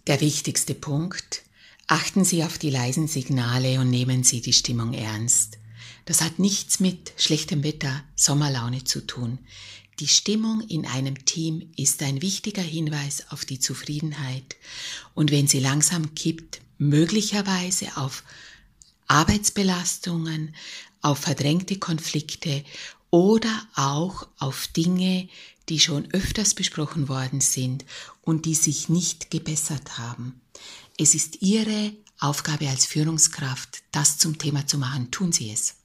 Der wichtigste Punkt: Achten Sie auf die leisen Signale und nehmen Sie die Stimmung ernst. Das hat nichts mit schlechtem Wetter, Sommerlaune zu tun. Die Stimmung in einem Team ist ein wichtiger Hinweis auf die Zufriedenheit, und wenn sie langsam kippt, möglicherweise auf Arbeitsbelastungen, auf verdrängte Konflikte oder auch auf Dinge, die schon öfters besprochen worden sind und die sich nicht gebessert haben. Es ist Ihre Aufgabe als Führungskraft, das zum Thema zu machen. Tun Sie es.